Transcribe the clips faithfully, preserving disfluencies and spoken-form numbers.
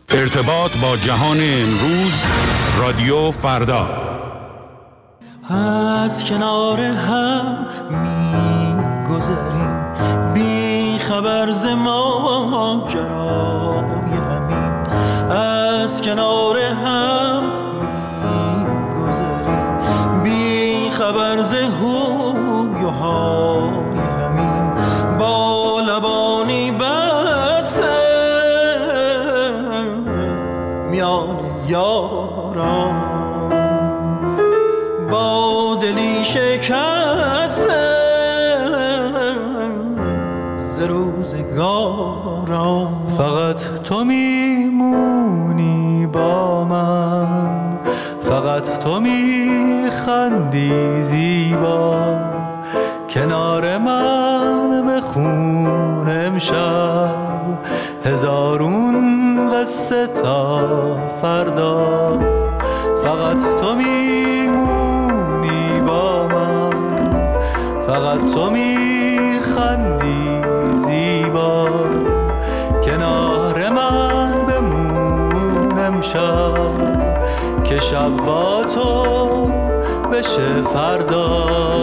ارتباط با جهان امروز، رادیو فردا. از کنار هم می گذریم بی خبر ز ماجرای همیم، از کنار هم می گذریم بی خبر ز هوی و های همیم، با لبانی بسته میان یاران، با دلی شکسته ز روزگاران. فقط تو میمونی با من، فقط تو میخندی زیبا، کنار من بخون امشب هزارون قصه تا فردا. فقط تو میمونی با من، فقط تو میخندی زیبا، کنار من بمون امشب که شب با تو بشه فردا.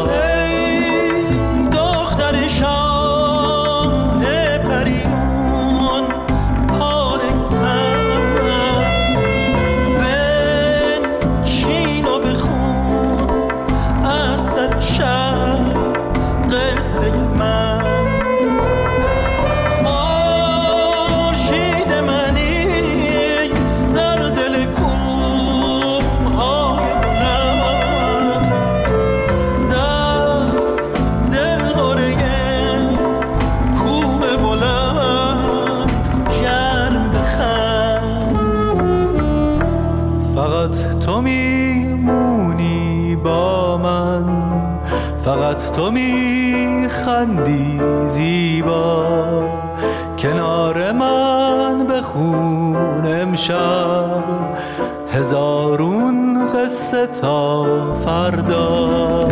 فقط تو میخندی زیبا، کنار من بخون امشب هزارون قصه تا فردا.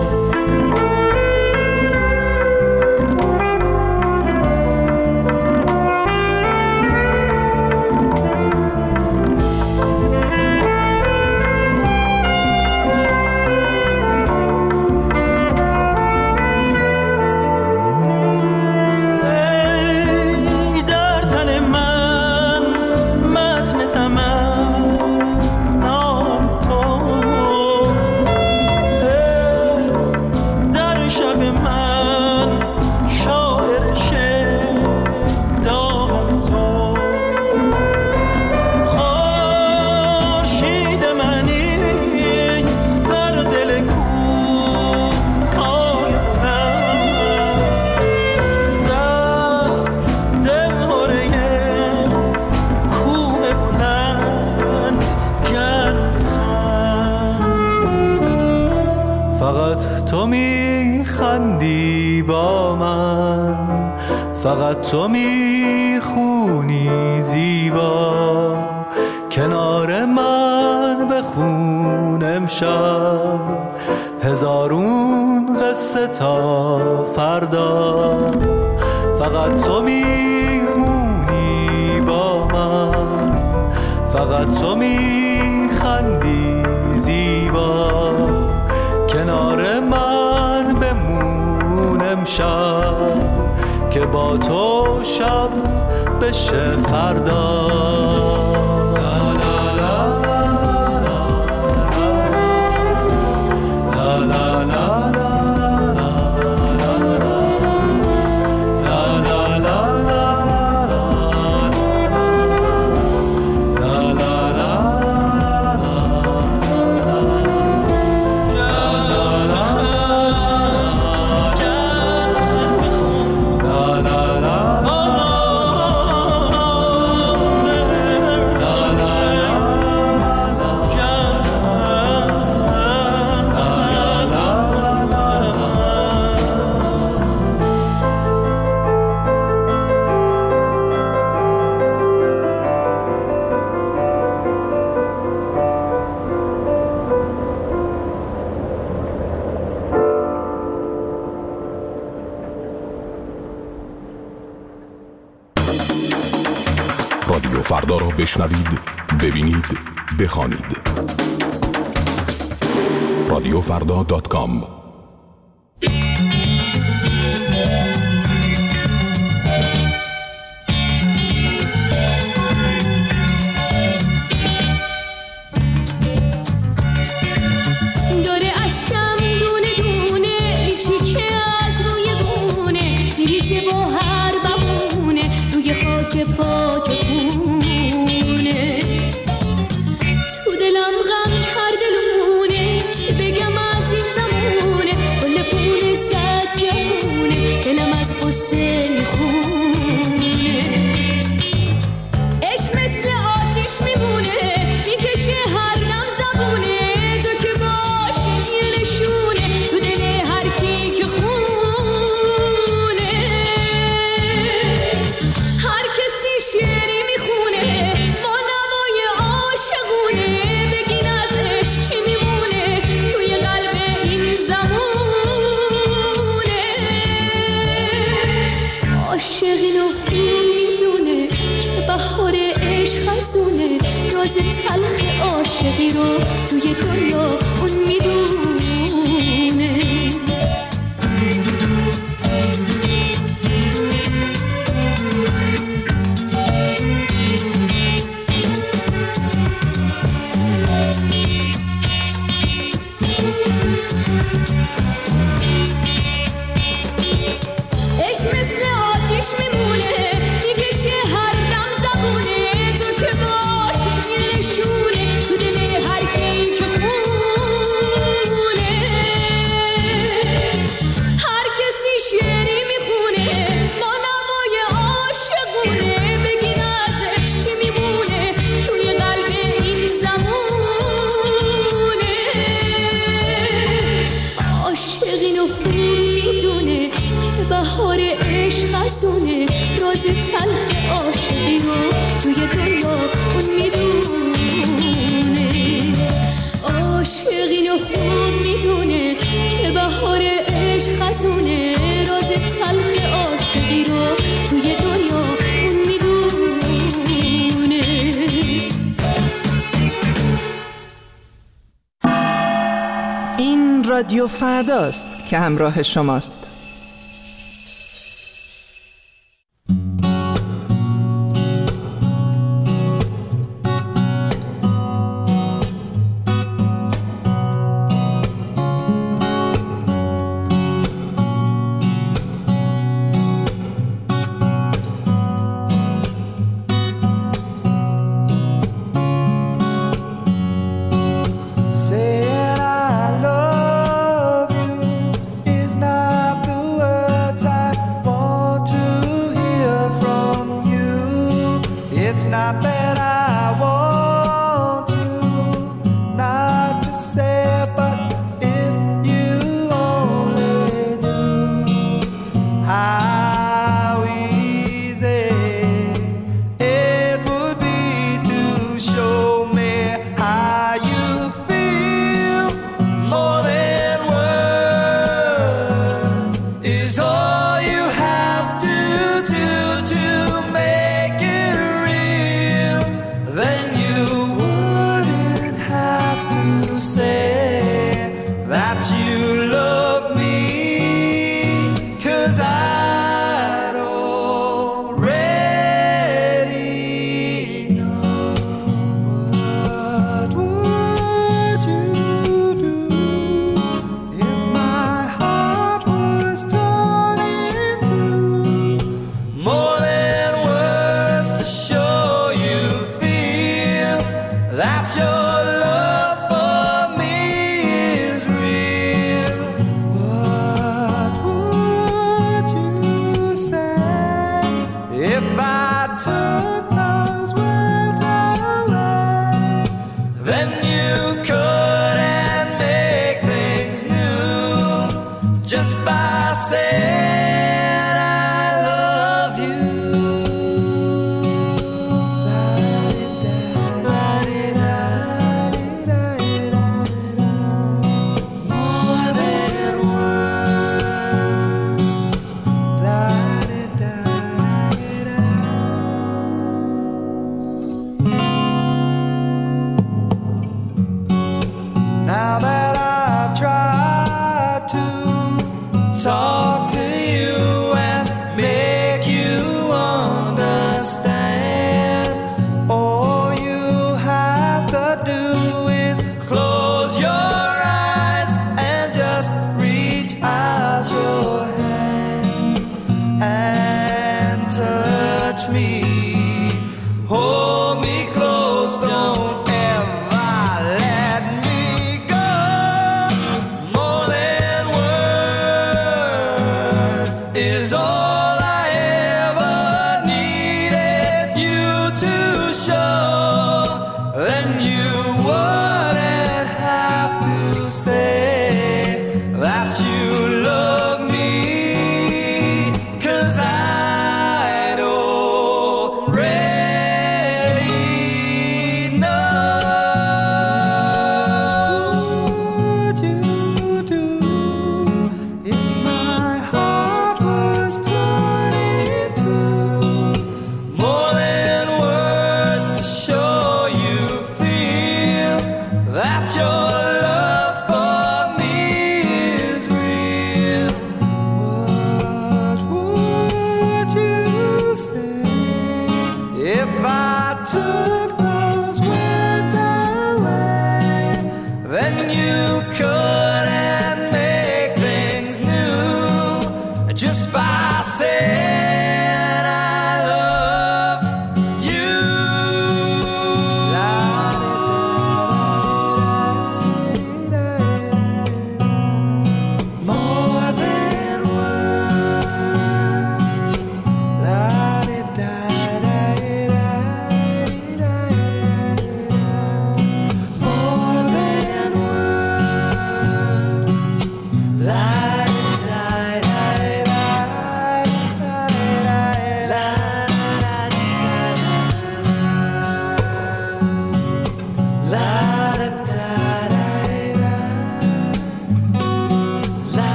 فقط تو میخونی زیبا، کنار من بخون امشب هزارون قصه تا فردا. فقط تو میمونی با من، فقط تو میخندی زیبا، کنار من بمون امشب که با تو شب بشه فردا. رادیو فردا را بشنوید، ببینید، بخوانید. رادیو فردا دات کام. تلخ عاشقی رو توی دنیا اون میدونه. عشق مثل آتیش میمونه، میکشه هر دم زبونه، تو که باشی نشونه تو دل هر کی که خونه. هر کسی شعری میخونه با نوای عاشقونه، بگین ازش چی میمونه توی قلب این زمونه. عاشقین و خوب میدونه که بهار عشق ازونه، راز تلخ عاشقی رو توی دنیا اون میدونه. عاشقین و خوب میدونه که بهار عشق ازونه، راز تلخ عاشقی رو توی دنیا اون میدونه. این رادیو فرداست که همراه شماست.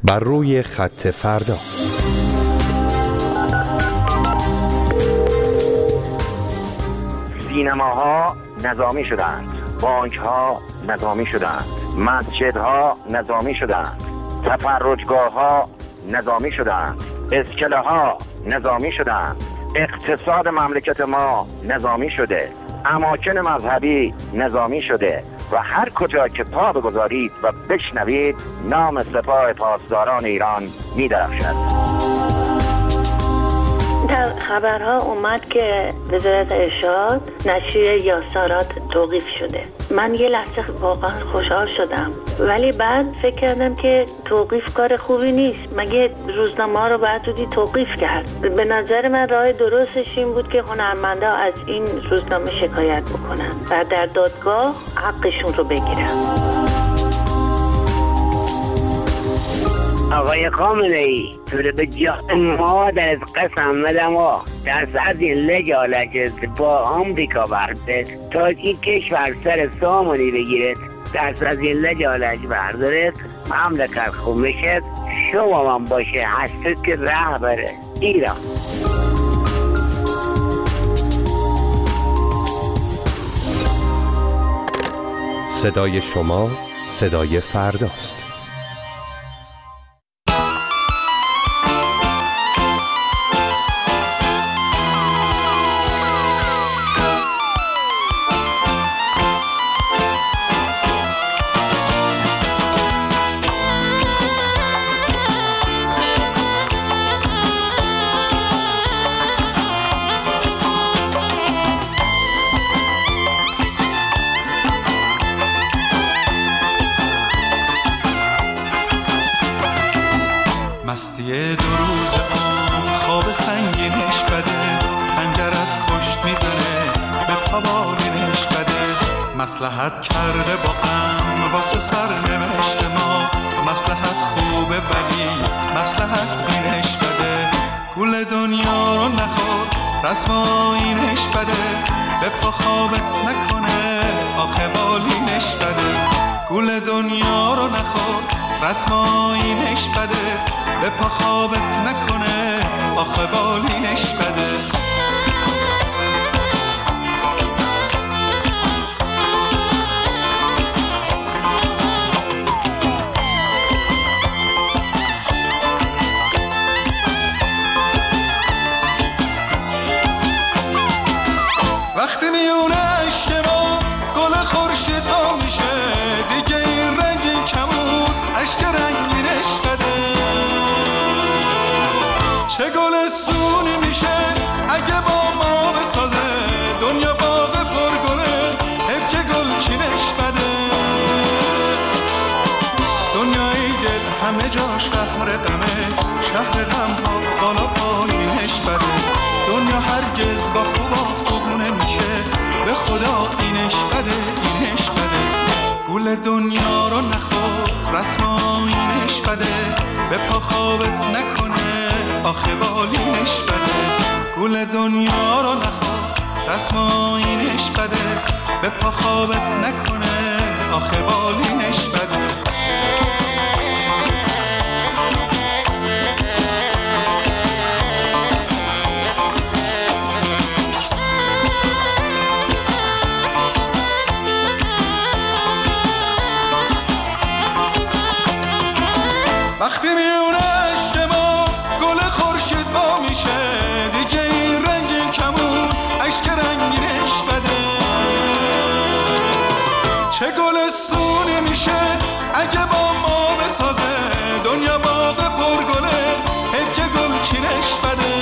بر روی خط فردا. سینماها نظامی شدند، بانکها نظامی شدند، مسجدها نظامی شدند، تفرجگاهها نظامی شدند، اسکله‌ها نظامی شدند، اقتصاد مملکت ما نظامی شده، اماکن مذهبی نظامی شده و هر کجا که پا بگذارید و بشنوید نام سپاه پاسداران ایران می درخشد. در خبرها اومد که وزارت ارشاد نشریه یاسارات توقیف شده. من یه لحظه واقعا خوشحال شدم، ولی بعد فکر کردم که توقیف کار خوبی نیست. مگه روزنامه ها رو باید زودی توقیف کرد؟ به نظر من راه درستش این بود که هنرمندا از این روزنامه شکایت بکنن و در دادگاه حقشون رو بگیرن. آقای خامنه‌ای تو به جان ما در قسم مدم و در از این لجالت با آمریکا برده تا این کشور سر سامانی بگیرد، در از این لجالت بردارد مملکت خوب میشد. شما من باشه هستید که رهبر ایران. صدای شما صدای فرداست. مستی دو روز آن خواب سنگینش بده، خنجر از پشت میزنه به پابالینش بده. مصلحت کرده با غم واسه سرنوشت ما، مصلحت خوبه ولی مصلحت بینش بده. گول دنیا رو نخور رسم آیینش بده، به پا خوابت نکنه آخه بالینش بده. گول دنیا رو نخور رسم آیینش بده، به پا خوابت نکنه آخه بالینش بده. وقتی میونه عشق ما گل خورشید ها میشه، دیگه این رنگی کمون عشق رنگینش بده. چه گل سونی میشه اگه با ما بسازه، دنیا باغ پرگله حیف که گل چینش بده. دنیای دل همه جا شهر غمه، شهر غم ها بالا پایینش بده. دنیا هرگز با خوبا خوب نمیشه، به خدا اینش بده اینش بده. گول دنیا رو نخور رسم آیینش بده، به پا خوابت نکنه آخه بالینش بده. گول دنیا رو نخور رسم آیینش بده، به پا خوابت نکنه آخه بالینش بده. وقتی میونه عشق ما گل خورشید وا میشه، دیگه این رنگی کمون عشق رنگینش بده. چه گل سونی میشه اگه با ما بسازه، دنیا باغ پرگله حیف که گل چینش بده.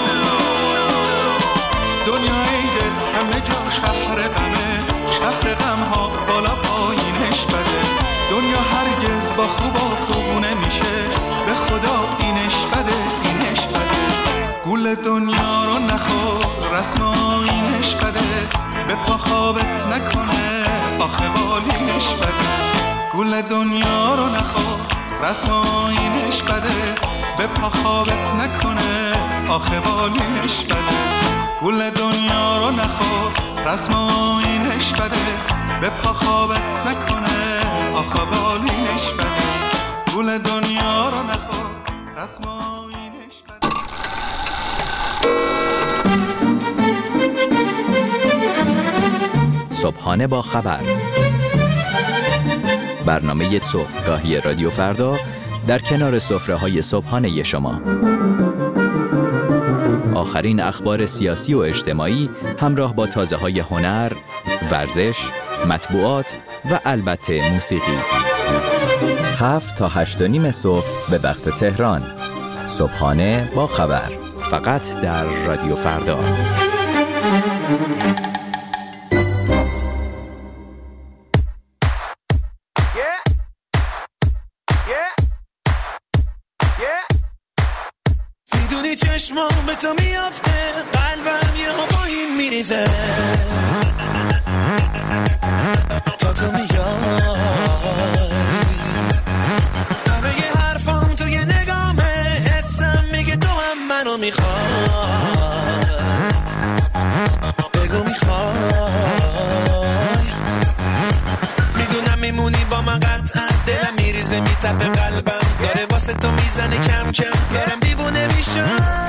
دنیای دل همه جا شهر غمه، شهر غم ها بالا پایینش بده. دنیا هرگز با خوبا خوب نمیشه، به خدا اینش بده اینش بده. گول دنیا رو نخور رسم آیینش بده، به پا خوابت نکنه آخه بالینش بده. گول دنیا رو نخور رسم آیینش بده، به پا خوابت نکنه آخه بالینش بده. گول دنیا رو نخور رسم آیینش بده، به پا خوابت نکنه آخه بالینش بده. گول دنیا رو نخور خصم آیینش بده. صبحانه با خبر، برنامه صبحگاهی رادیو فردا در کنار سفره‌های صبحانه شما. آخرین اخبار سیاسی و اجتماعی همراه با تازه‌های هنر، ورزش، مطبوعات و البته موسیقی. هفت تا هشت و نیم صبح به وقت تهران. صبحانه با خبر، فقط در رادیو فردا. میدونی چشمام به تو میافته، قلبم یه ها با این میریزه، تا تو میای همه ی حرفام توی نگامه، حسم میگه تو هم منو میخوای، بگو میخوای، میدونم میمونی با من قطعا، دلم میریزه میتپه قلبم داره واسه تو میزنه کم کم، دارم دیوونه میشم.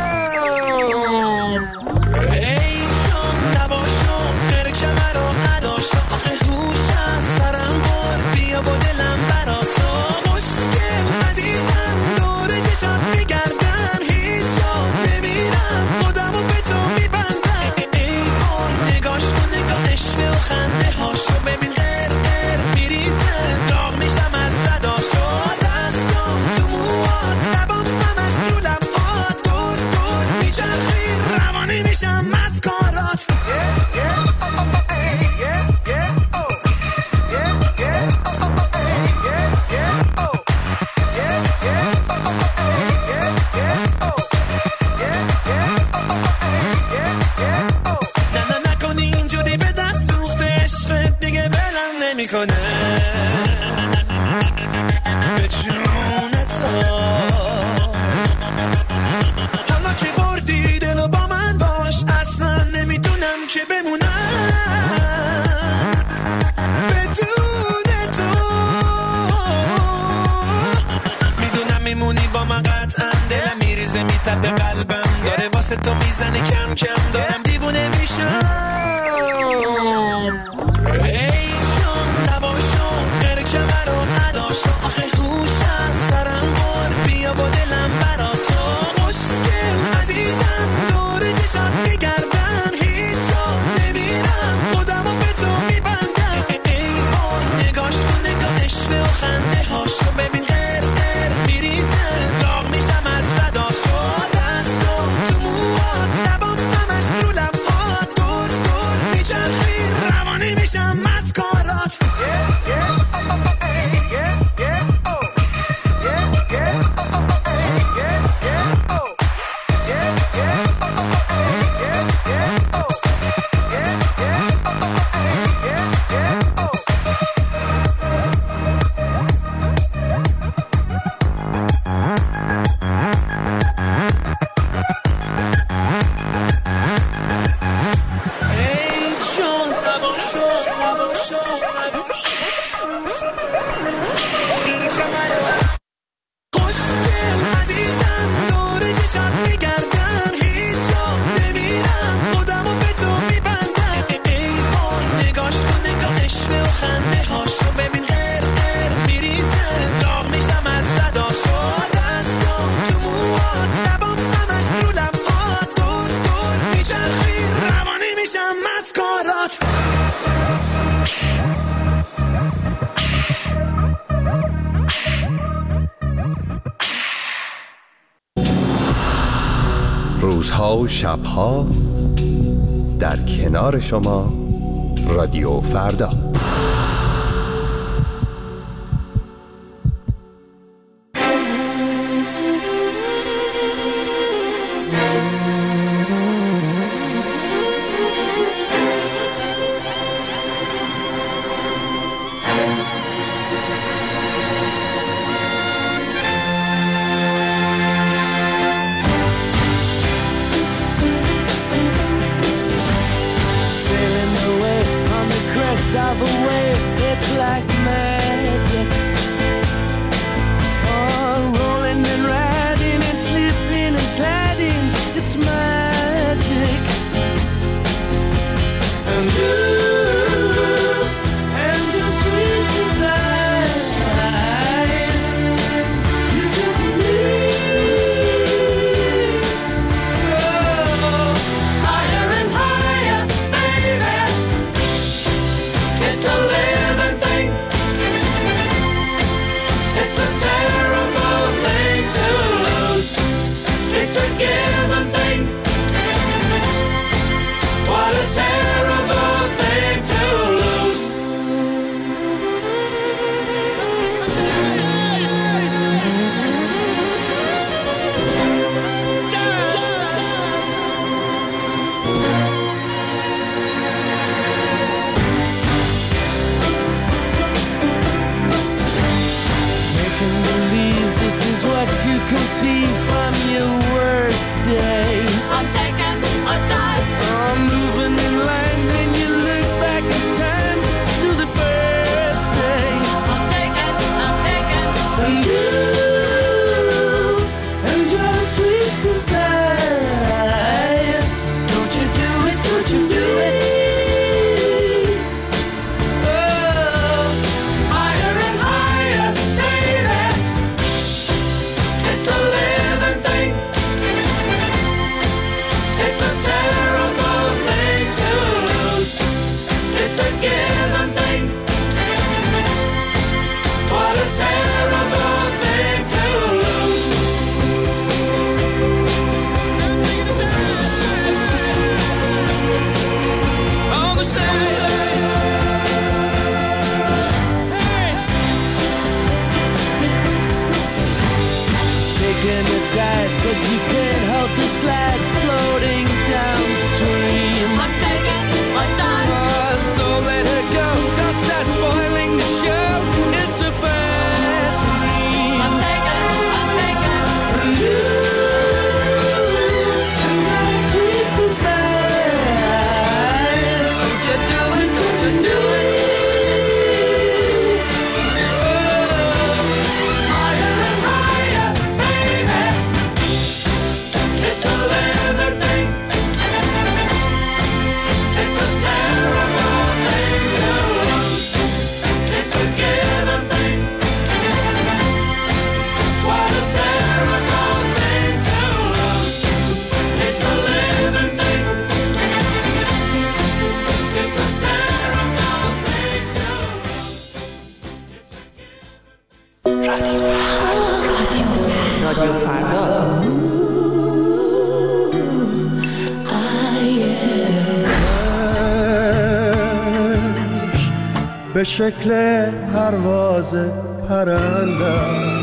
ای جان نباشم غیر کمر و نداشتم، آخه هوش از سرم بر بیا با دلم برا تو، خوشگل عزیزم دور چشات میگردم، هیچ جا نمیرم خودمو به تو میبندم. ای وای نگاش کن نگاه عشق و خنده هاشو ببین، غیر غیر میریزه، داغ میشم از صداشو، دستام تو موات، لبام همش رو لبات، دور دور میچرخی روانی میشم مسکارات. نه نه نکنی اینجوری به دست سوخته، عشقت دیگه بلم نمیکنه به جون تو، حالا که بردی دلو با من باش، اصلا نمیدونم که بمونم بدون تو، میدونم میمونی با من قطعا، دلم میریزه میتپه قلبم داره واسه تو میزنه کم کم، دارم دیوونه میشم. ای جان نباشم غیر کمر و نداشتم، آخه هوش از سرم بر بیا با دلم برا تو، خوشگل عزیزم دور چشات میگردم، هیچ جا نمیرم خودمو به تو میبندم. ای وای نگاش کن نگاه عشق و خنده هاشو ببین، غیر غیر میریزه، داغ میشم از صداشو، دستام تو موات، لبام همش رو لبات، دور دور میچرخی روانی میشم مسکارات. ای جان نباشم نباشم غیر کمر، خوشگل عزیزم دور چشات میگردم، هیچ جا نمیرم خودمو به تو میبندم. ای وای نگاش کن نگاه عشق و خنده هاشو ببین، غیر غیر میریزه، داغ میشم از صداشو، دستام تو موات، لبام همش رو لبات، دور دور میچرخی روانی میشم مسکارات. روزها و شبها در کنار شما، رادیو فردا. Of a can see from your worst day. I'm taking a dive. I'm moving in line and you look back in time to the first day. I'm taking, I'm taking. And you and your sweet desire. Don't you do it, don't you do it. Cause you can't help the slide floating downstream. I'm taking a dive. Oh, so let her go. Don't start spoiling the show. It's a bad dream. I'm taking, I'm taking. And you and your sweet desire. Don't you do it, don't you do it. رادیو فردا. به شکل پرواز پرنده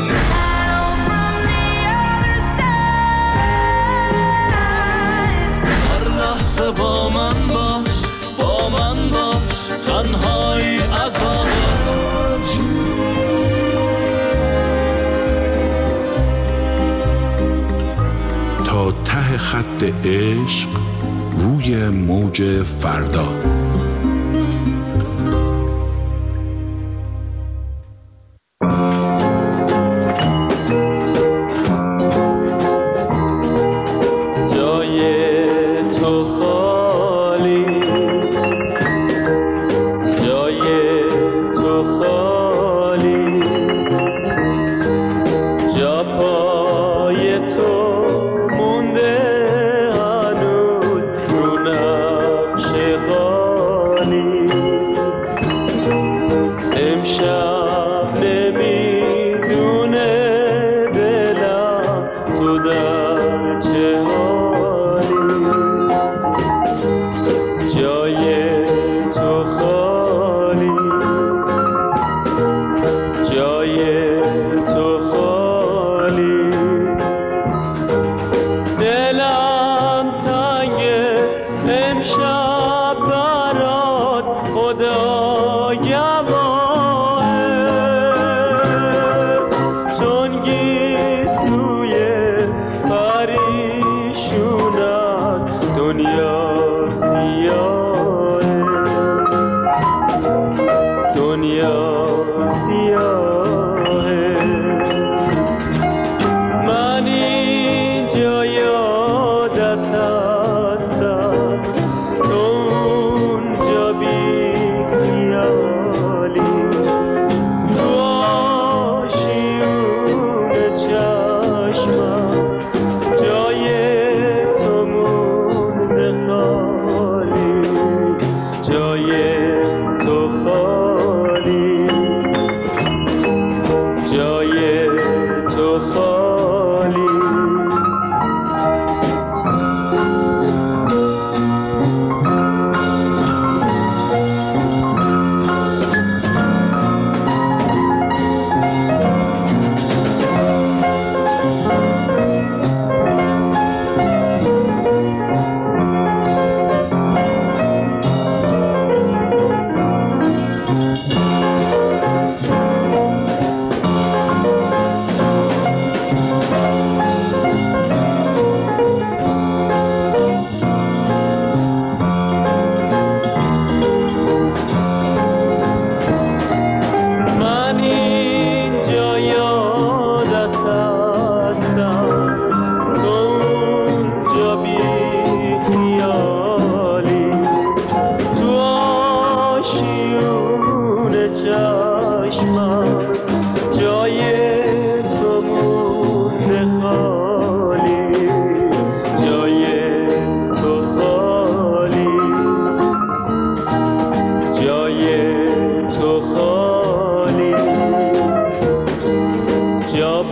هر لحظه با من باش، با من باش، تنهایی عذابه. تا ته خط عشق روی موج فردا. مونده هنوز رو نقش قا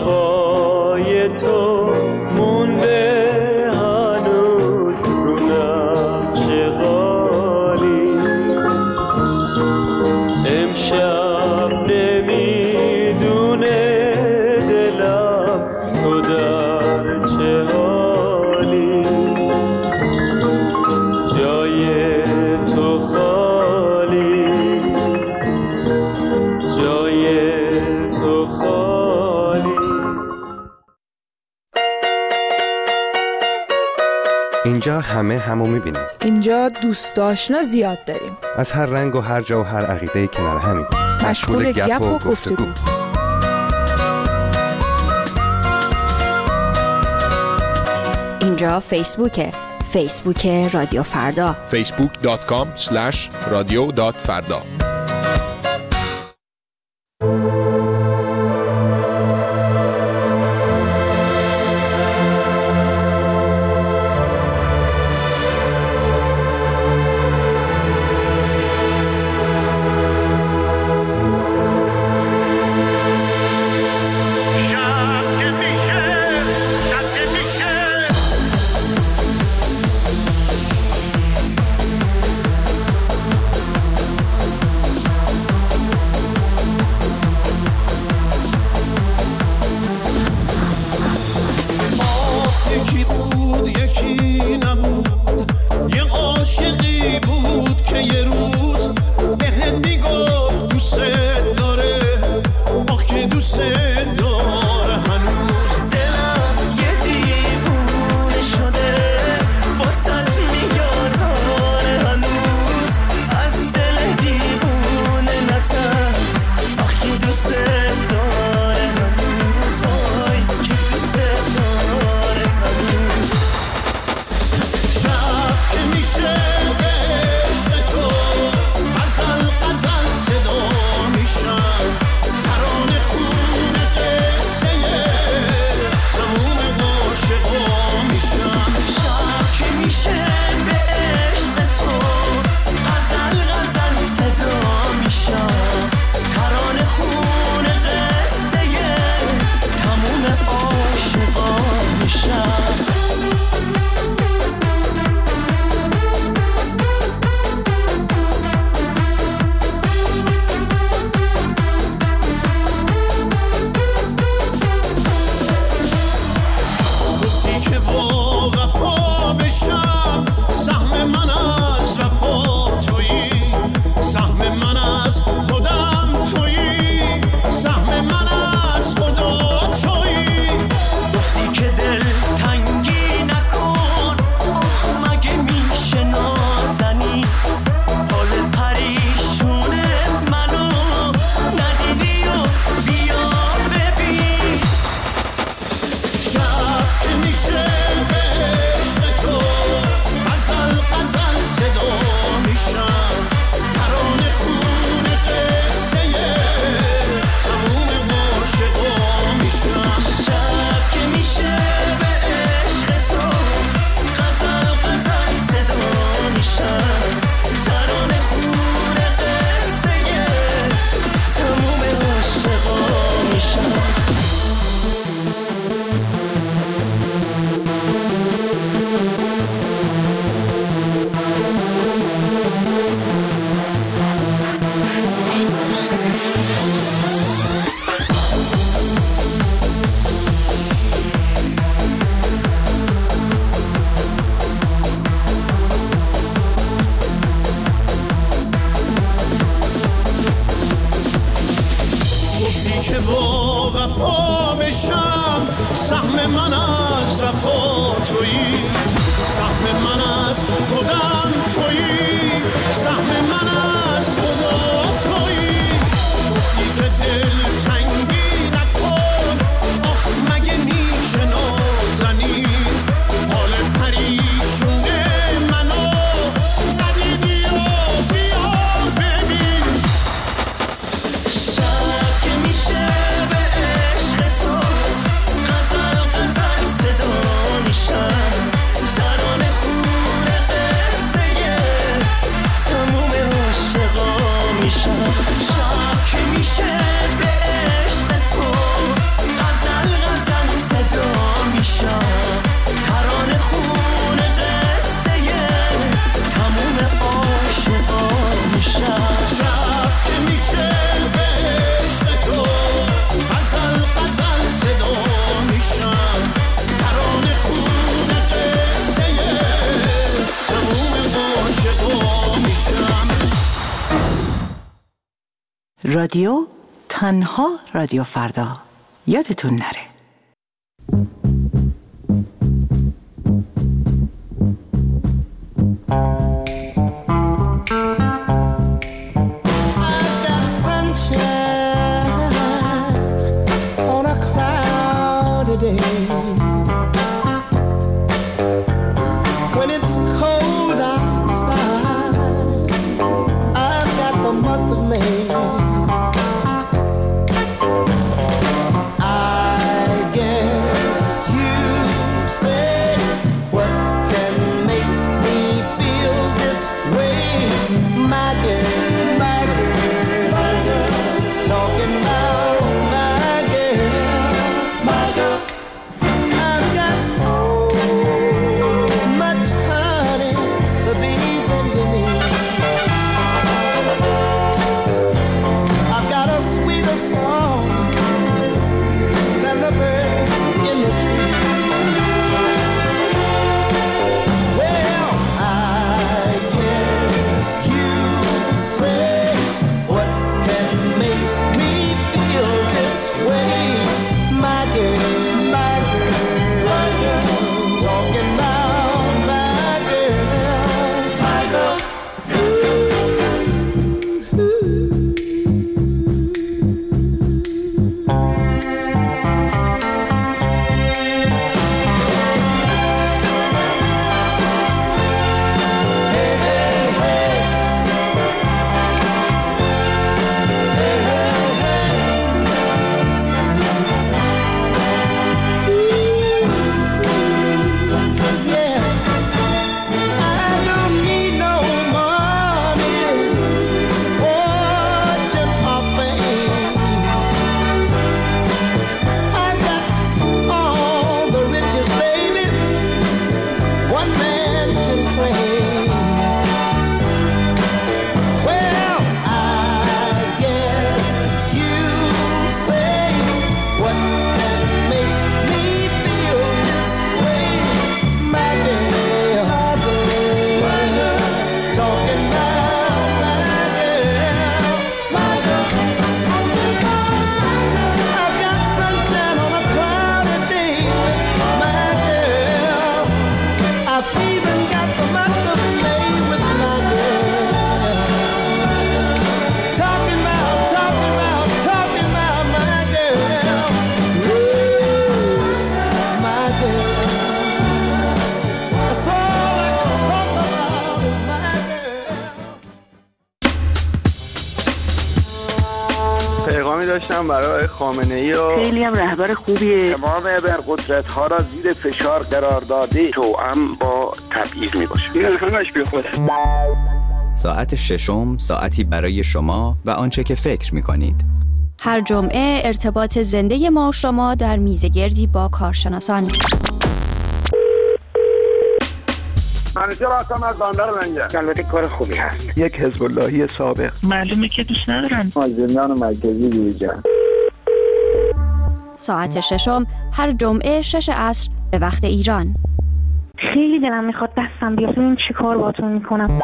پای تو مونده هنوز رو نقش قالی. امشب نمیدونه دلم تو در چه حالی. جای تو خالی، جای تو خالی. اینجا همه همو میبینیم. اینجا دوست آشنا زیاد داریم. از هر رنگ و هر جا و هر عقیده کنار همیم. مشغول گپ و گفتگو. اینجا فیسبوکه. فیسبوک رادیو فردا. فیسبوک دات کام اسلش رادیو دات فردا. رادیو، تنها رادیو فردا. یادتون نره. داشتم برای خامنه‌ای و خیلی هم رهبر خوبیه. تمام ابرقدرت‌ها را زیر فشار قرار داده توأم با تبعیض میباشه. این همش بی خوده. ساعت ششم، ساعتی برای شما و آنچه که فکر می‌کنید. هر جمعه ارتباط زنده ما و شما در میزگردی با کارشناسان. منیجر آسام از باندر منگه. البته کار خوبی هست. یک حزب اللهی سابق. معلومه که دوست ندارن. زندان مرکزی دیجا. ساعت ششم هر جمعه شش عصر به وقت ایران. خیلی دلم میخواد دستم بیاد ببینم چی کار باهاتون میکنم.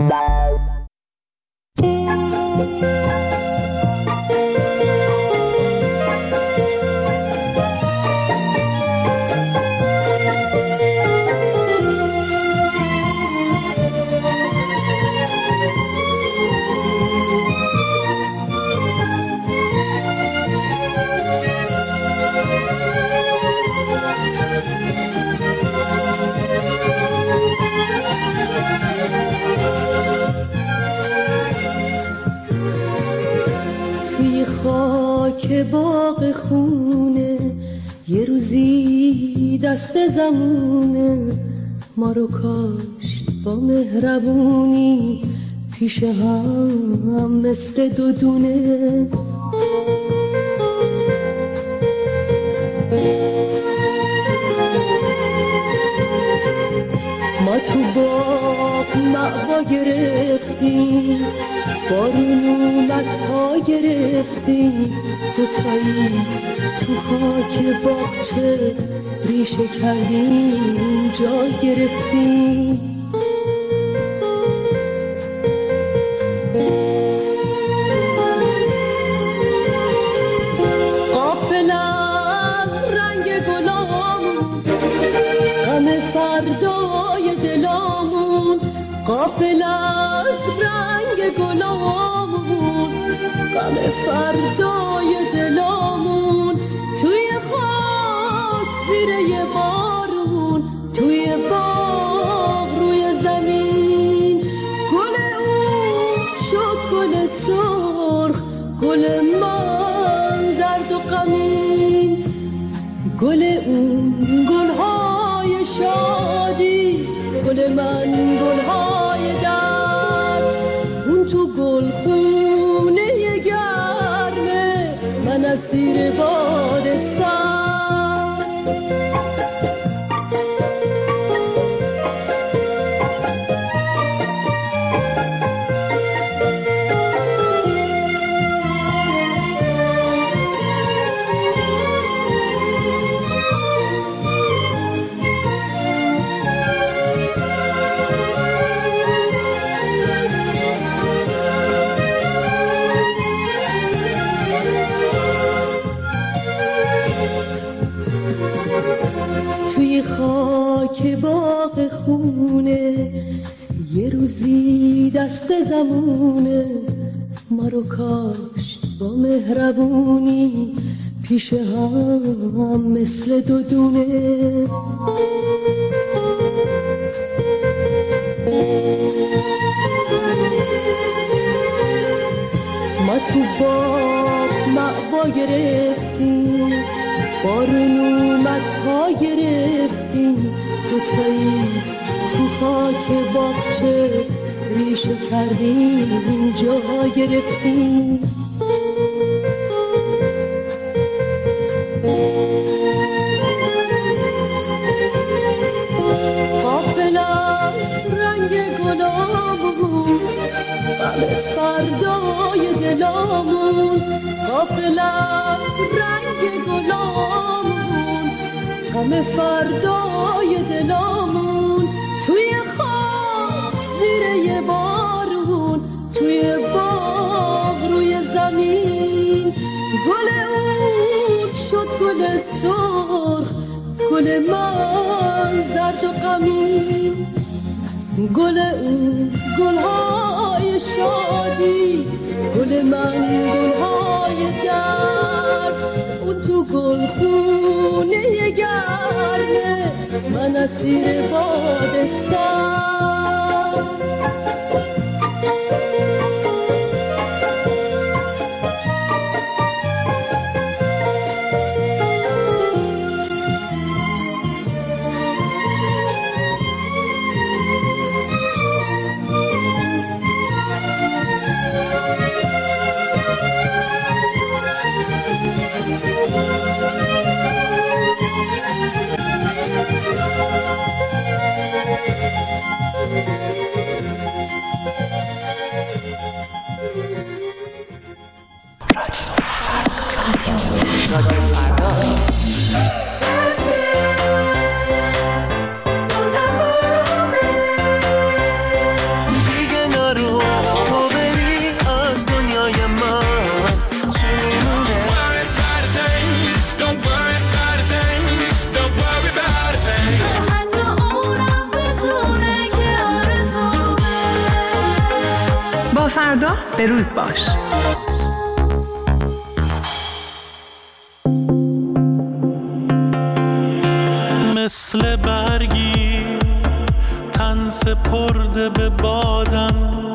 که باغ خونه یه روزی دست زمونه ما رو کاشت با مهربونی پیش هم مثل دو دونه. ما تو باغ مأوا گرفتیم، بارون اومد پا گرفتیم، دوتایی تو خاک باغچه ریشه کردیم جا گرفتیم. غم فردای دلامون توی خاک زیر یه بارون، توی باغ روی زمین. گل اون شد گل سرخ، گل من زرد و غمین. گل اون گلهای شادی، گل من گلهای درد. اون تو گل خونه گرمه، من اسیر باد سرد. توی خاک باغ خونه یه روزی دست زمونه، ما رو کاشت با مهربونی پیش هم مثل دو دونه. ما تو باغ مأوا گرفتیم، بارون اومد پا گرفتیم، دوتایی تو خاک باغچه ریشه کردیم جا گرفتیم. غافل از رنگ گلامون، غم فردای دلامون. غافل از رنگ گلامون، غم فردای دلامون. توی خاک زیر یه بارون، توی باغ روی زمین. گل اون شد گل سرخ، گل من زرد و غمین. گل اون گلهای شادی، گل من گلهای درد. اون تو گل خونه گرمه، من اسیر باد سرد. فردا به روز باش. مثل برگی تن سپرده به بادم،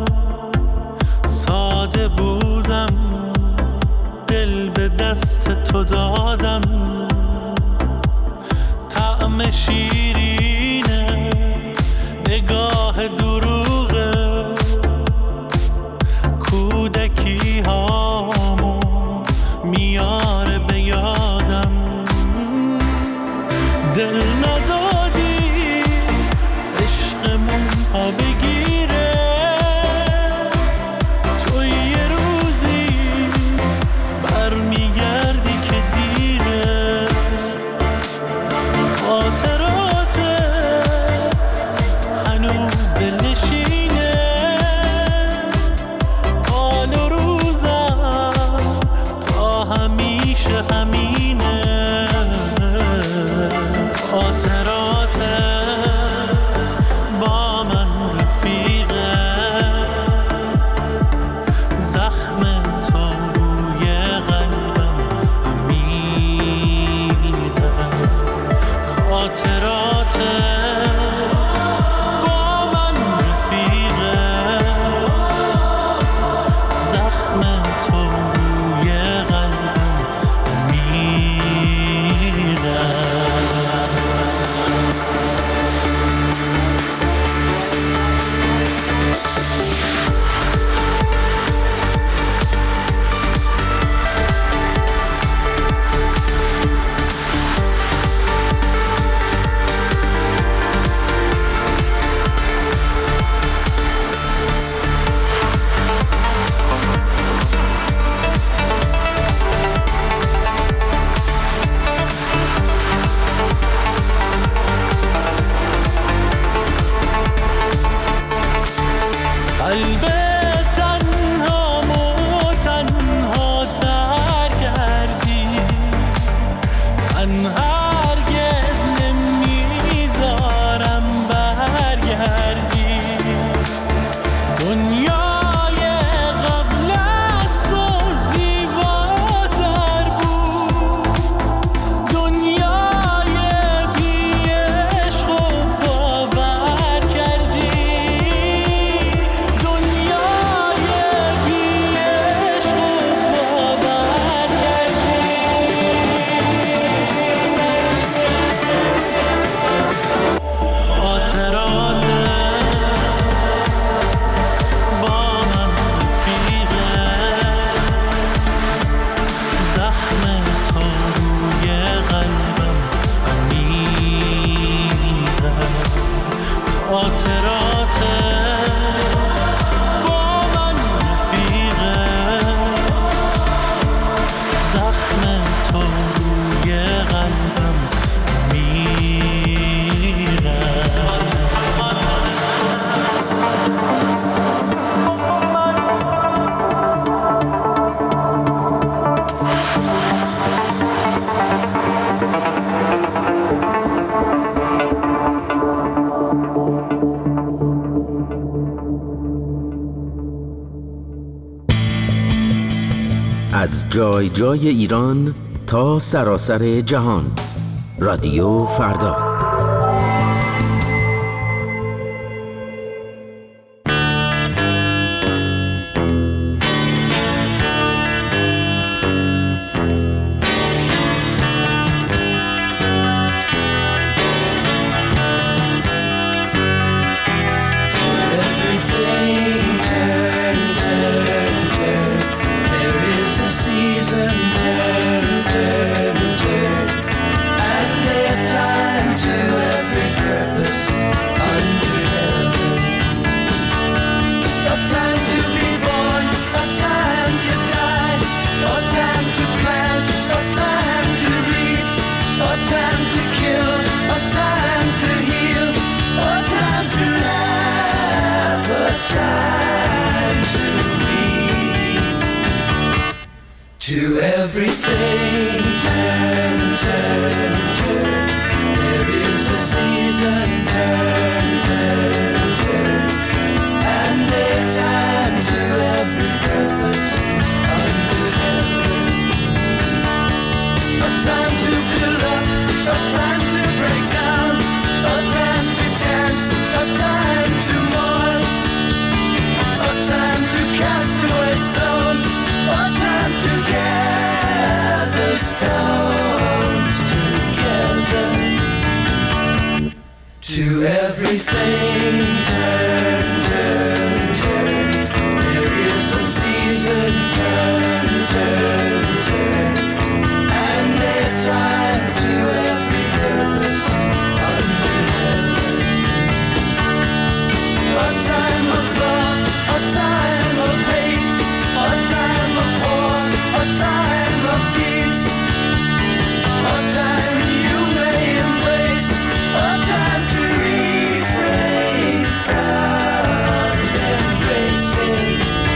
ساده بودم دل به دست تو دادم. طعم شیرینه نگاه دروغه، کودکی هامو میاره به یادم. دل ندادی عشقمون ها بگیره، تو یه روزی برمیگردی که دیره. خاطراتت هنوز دل نشینه، حال و روزم تا همیشه همینه. هرگز نمیذارم برگردی. دنیای قبل از تو زیباتر بود، دنیای بی عشق و باور کردی، دنیای بی عشق و باور کردی. خاطراتت با من رفیقه، زخم تو روی قلبم عمیقه. خاطراتت با من رفیقه، زخم تو روی قلبم عمیقه. از جای جای ایران تا سراسر جهان، رادیو فردا. To everything, turn, turn, turn. There is a season, turn, turn, turn. And a time to every purpose under heaven. A time to build up, a time to break down, a time to dance, a time to mourn, a time to cast away stones, a time to gather stones together. To everything, turn, turn, turn. There is a season, turn, turn, turn. And a time to every purpose under heaven. A time of love, a time of hate, a time of war, a time of peace, a time you may embrace, a time to refrain from embracing.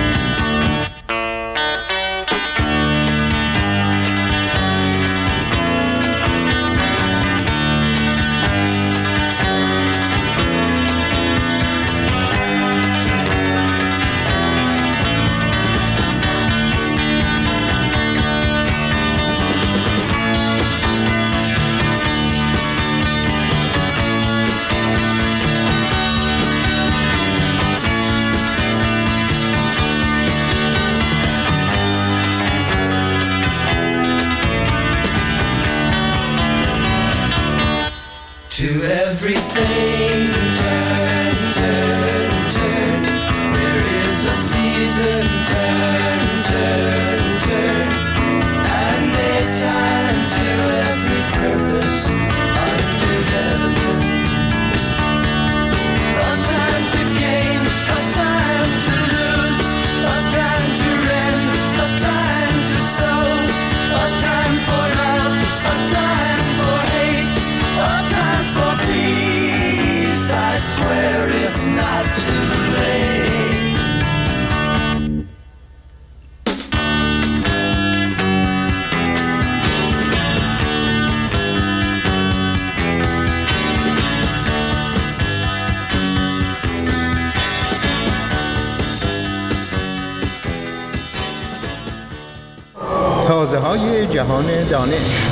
To everything, turn, turn, turn. There is a season, turn, turn, turn. And a time to every purpose under heaven. A time to gain, a time to lose, a time to rend, a time to sow, a time for love, a time for hate, a time for peace. I swear it's not too late. تازه‌های جهان دانش.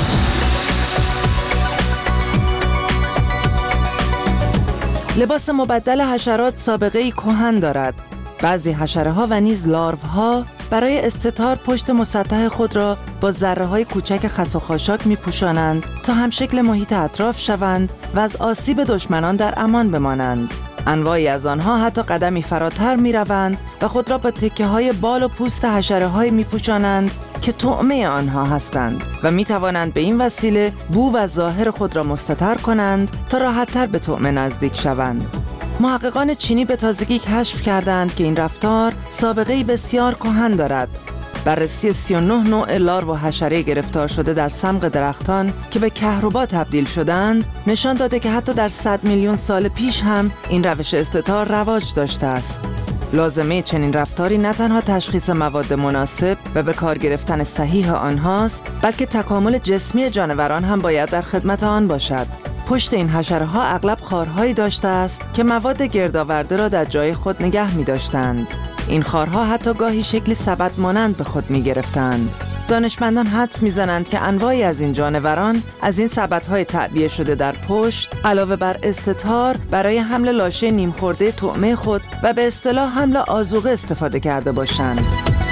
لباس مبدل حشرات سابقه‌ای کهن دارد. بعضی حشره‌ها و نیز لاروها برای استتار پشت مسطح خود را با ذره‌های کوچک خس و خاشاک می‌پوشانند تا هم شکل محیط اطراف شوند و از آسیب دشمنان در امان بمانند. انواعی از آنها حتی قدمی فراتر می‌روند و خود را با تکه‌های بال و پوست حشره‌هایی می‌پوشانند که طعمه آنها هستند و می‌توانند به این وسیله بو و ظاهر خود را مستتر کنند تا راحت‌تر به طعمه نزدیک شوند. محققان چینی به تازگی کشف کردند که این رفتار سابقه‌ای بسیار کهن دارد. بررسی سی و نه نوع لارو و حشره گرفتار شده در سمق درختان که به کهربا تبدیل شدند نشان داده که حتی در صد میلیون سال پیش هم این روش استتار رواج داشته است. لازمه چنین رفتاری نه تنها تشخیص مواد مناسب و به کار گرفتن صحیح آنهاست، بلکه تکامل جسمی جانوران هم باید در خدمت آن باشد. پشت این حشره‌ها اغلب خارهایی داشته است که مواد گردآورده را در جای خود نگه می‌داشتند. این خارها حتی گاهی شکلی سبد مانند به خود می‌گرفتند. دانشمندان حدس می‌زنند که انواعی از این جانوران از این سبدهای تعبیه شده در پشت علاوه بر استتار برای حمل لاشه نیم خورده طعمه خود و به اصطلاح حمل آذوقه استفاده کرده باشند.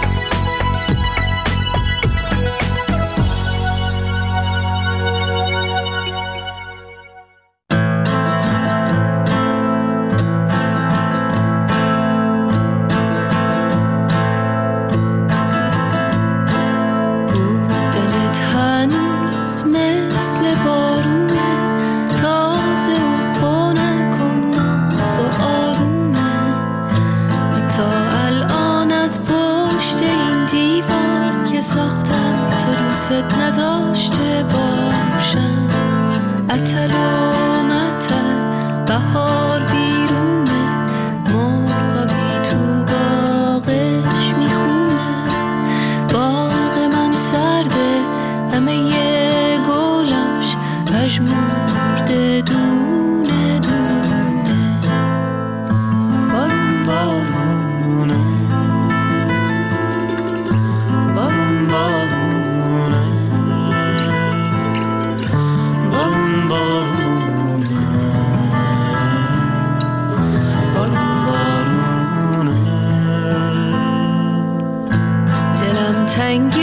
نداشته باشم اتل و متل بهار بیرونه مرغا بی تو باغش میخونه باغ من سرده همه یه گلاش پژمرده دونه دونه بارون بارونه بارون بارونه تنگ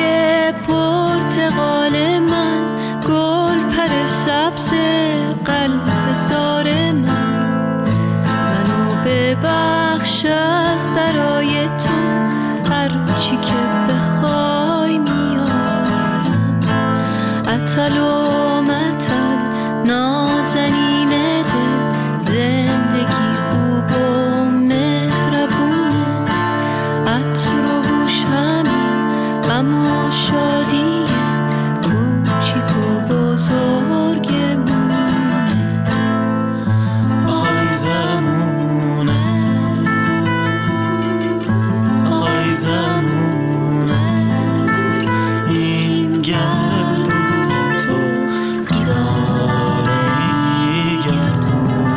پرتقال من گل پر سبز قلب زار من منو ببخش از برای تو هر چی که بخوای میارم اتل و متل نازنین دل زندگی خوب و مهربونه عطر و بوش همین اما شادی کوچیک و بزرگمونه آی زمونه آی زمونه این گردون تو بیداره ای گردونه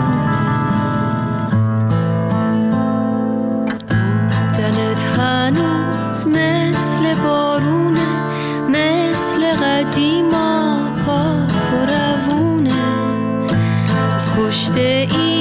بودنت هنوز مثل بارونه مثل قدیما پاک و روونه از پشت این